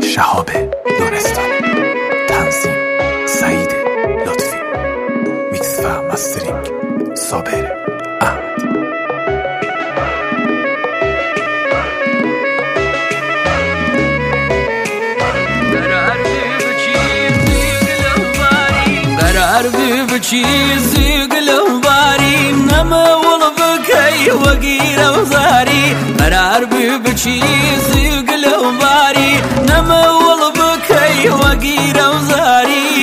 شهاب دونستانی، تنظیم سعید لطفی، میکس و مسترینگ صابر احمد. عربي بچيزي قلو باري نما والبكي وقير وزاري عربي بچيزي قلو باري نما والبكي وقير وزاري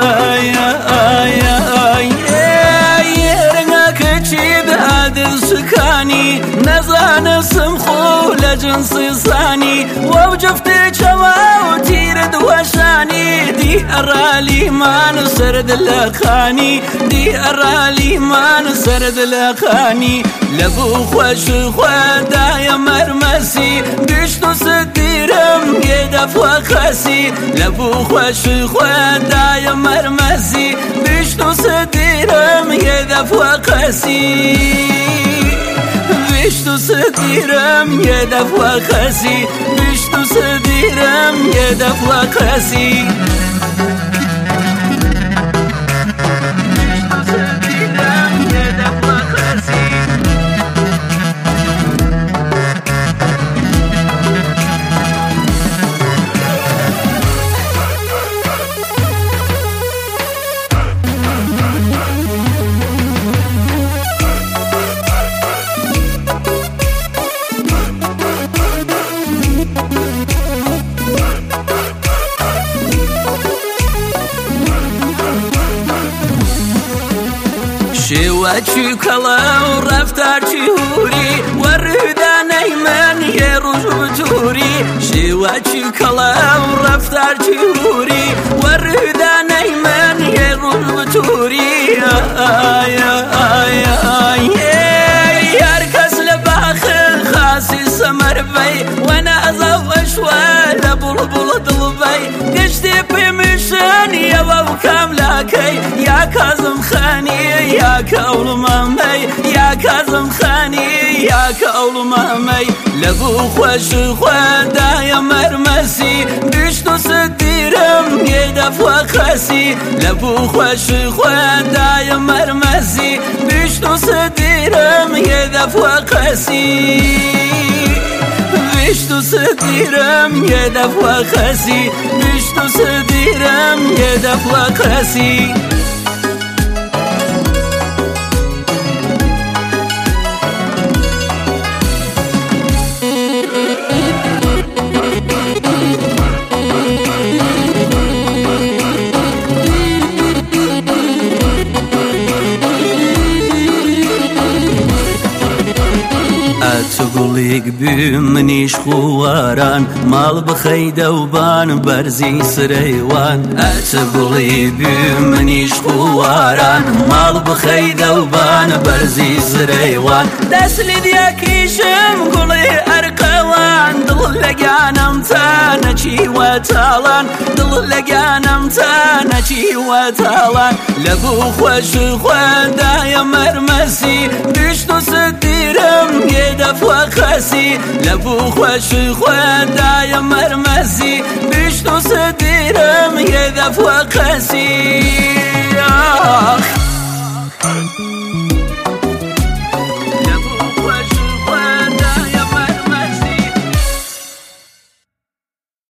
رناك تشيد هاد سكاني نزان سمخو لجنسي صاني ووجفتي شوا وتيرد وشاني دي أرالي ما نسرد لخاني دي أرالي ما نسرد لخاني لبو خوش خوادا يا مرمسي بشتو ستيرم يدف وخسي لبو خوش خوادا يا مرمسي بشتو ستيرم يدف وخسي بشتو ستيرم يدف وخسي بشتو ستيرم يدف وخسي شواتشي كلا ورفتارشي هوري ورداني من يروج بتوري شواتشي كلا ورفتارشي هوري ورداني من يروج بتوري ياركس لباخل خاسي سمر بي وانا ازو اشوال بلبل ضلبي قشتي بمشان يا بابو كاملاكي يا كاظم خاني يا كول مامي يا كاظم خاني يا كول مامي لبو خوش خوادا يا مرمسي بشتو ستيرم يدف وخسي لبو خوش خوادا يا مرمسي بشتو ستيرم يدف وخسي بشتو ستيرم يدف وخسي بشتو ستيرم يدف وخسي تقوليك بمنيش خواران مال بخيدة وبان برزي سريوان تقولي بمنيش خواران مال بخيدة وبان برزي سريوان دسلي دياكيشم قولي أرقوان دل لقانا متانا چي وطالان دل لقانا متانا چي وطالان لبو خوش خوادا يا مرمسي بشتو ستيرم يدف وخسي لبو خوش خوادا يا مرمسي بشتو ستيرم يدف وخسي